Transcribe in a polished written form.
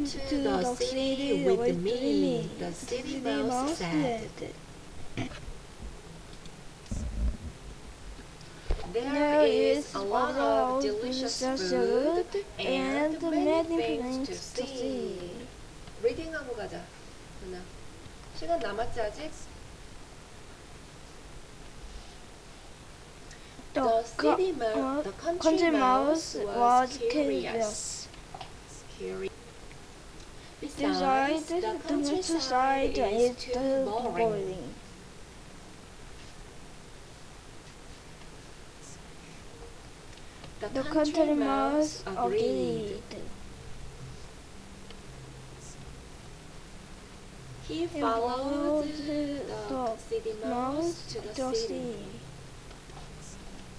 Come to the city with me, the city mouse said. There is a lot of delicious food and many things to see. 리딩하고 가자. 누나. 시간 남았지 아직? The country mouse was curious. Besides, the countryside is too boring. The country mouse agreed. He followed the city mouse to the city.